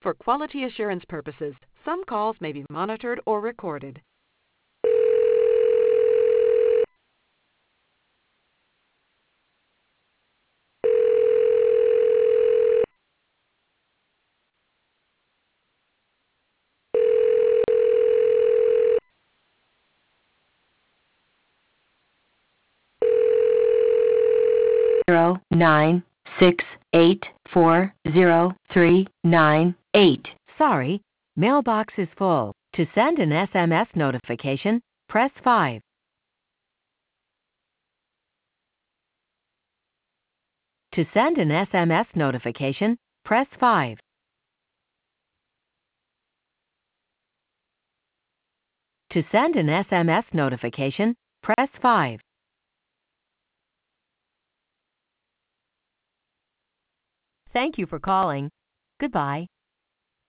For quality assurance purposes, some calls may be monitored or recorded. Zero 9684039 Sorry, mailbox is full. To send an SMS notification, press 5. To send an SMS notification, press 5. To send an SMS notification, press 5. Thank you for calling. Goodbye.